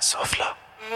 سفلا.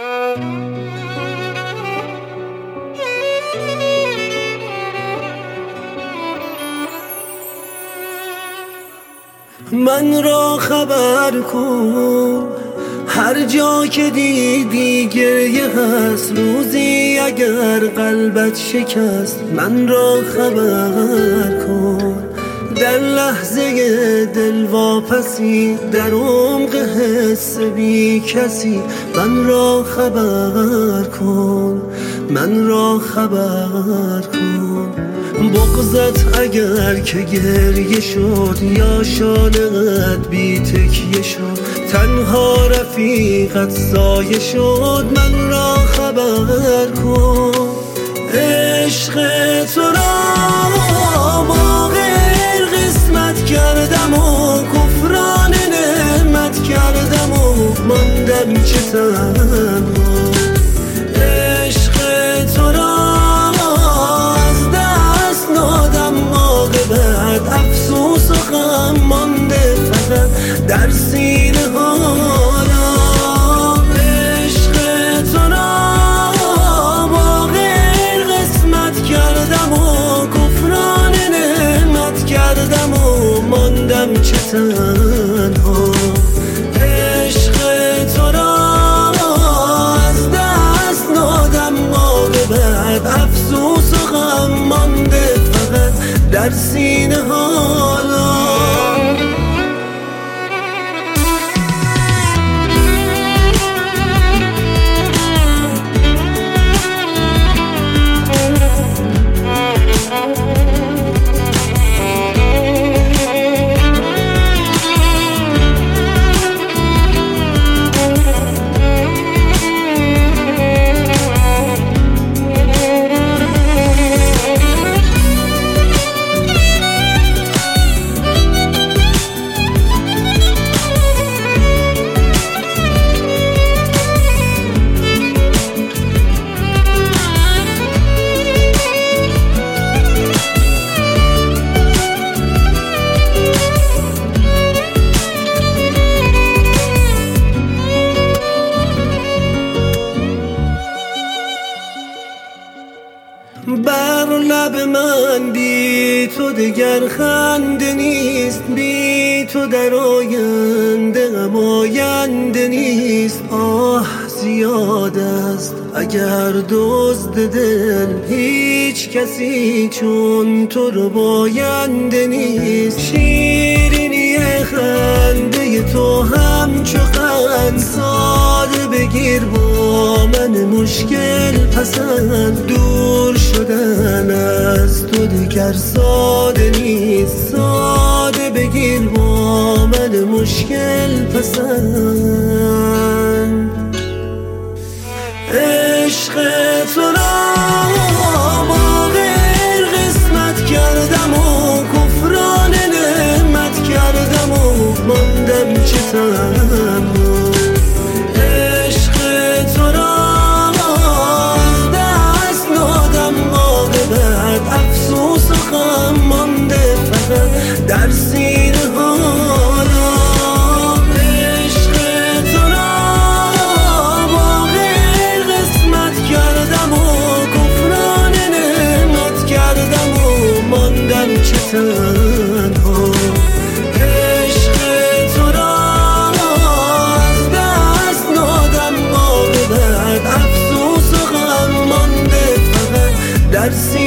من را خبر کن هر جا که دیدی گریه هست، روزی اگر قلبت شکست من را خبر کن. در لحظه دل واپسی در عمق حس بی کسی من را خبر کن، من را خبر کن. بغضت اگر که گریه شد یا شانه‌ات بی تکیه شد، تنها رفیقت سایه شد من را خبر کن. عشق تو را با غیر قسمت کردم و کفران نعمت کردم و ماندم چه تنها. عشق تو را افسوس و غم مانده فقط در سینه حالا. عشق تو را با غیر قسمت کردم و کفران نعمت کردم و ماندم چه تنها. عشق تو را از دست دادم عاقبت افسوس و غم مانده فقط در سینه حالا. بر لب من بی تو دگر خنده نیست، بی تو در آینده غم آینده نیست. آه زیاد است اگر دزد دل هیچ کسی چون تو رو باینده نیست. شیرینی خنده تو همچو قند ساده بگیر با من مشکل پسند. دور شدن از تو دیگر ساده نیست، ساده بگیر با من مشکل پسند. عشق تو را با غیر قسمت کردم و کفران نعمت کردم و ماندم چه تنها. عشق تو را دست دادم عاقبت افسوس و غم مانده فقط در سینه حالا. عشق تو را با غیر قسمت کردم و کفران نعمت کردم و ماندم چه تنها. عشق تو را از دست دادم عاقبت افسوس و غم مانده فقط در